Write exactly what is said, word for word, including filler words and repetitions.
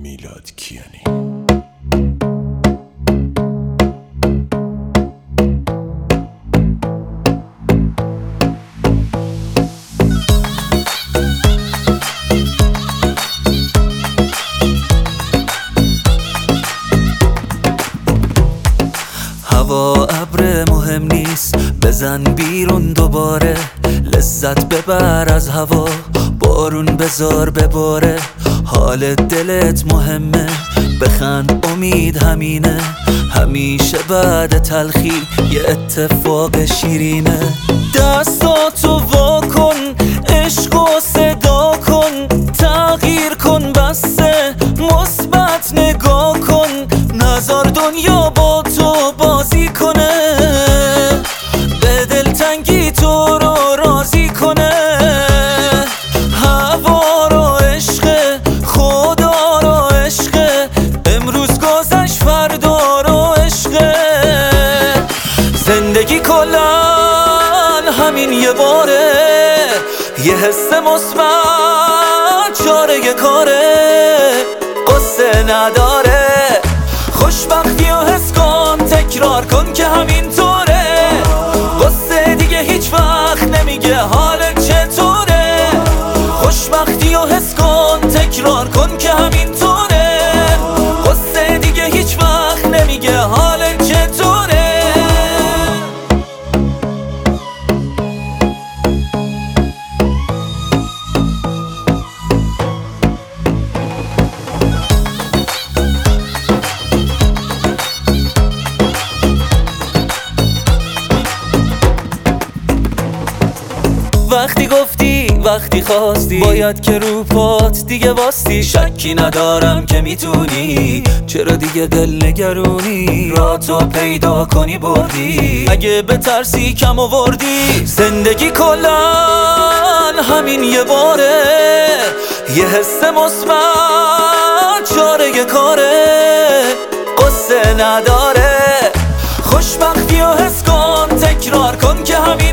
میلاد کیانی. هوا ابر مهم نیست، بزن بیرون دوباره، لذت ببر از هوا، بارون بذار بباره. حال دلت مهمه، بخند امید همینه، همیشه بعد تلخی یه اتفاق شیرینه. دستاتو وا کن، عشقو صدا کن، تغییر کن، بسته مثبت نگاه کن، نذار دنیا با تو بازی کنه، به دلتنگی تو رو راضی کنه. هوا رو عشق، خدا رو عشق، امروز گذشت فردا رو عشق. زندگی کلن همین یه باره، یه حس مثبت چاره کاره، قصه نداره. خوشبختی و حس کن، تکرار کن که همینطوره، قصه دیگه هیچ وقت نمیگه حالت چطوره. خوشبختی و حس کن، تکرار کن که همینطوره، قصه دیگه هیچ وقت نمیگه حالت چطوره. وقتی گفتی، وقتی خواستی، باید که رو پات دیگه واستی. شکی ندارم که میتونی، چرا دیگه دل نگرونی، را تو پیدا کنی بردی، اگه به ترسی کم آوردی. زندگی کلن همین یه باره، یه حس مثبت چاره کاره، قصه نداره. خوشبختی و حس کن، تکرار کن که همین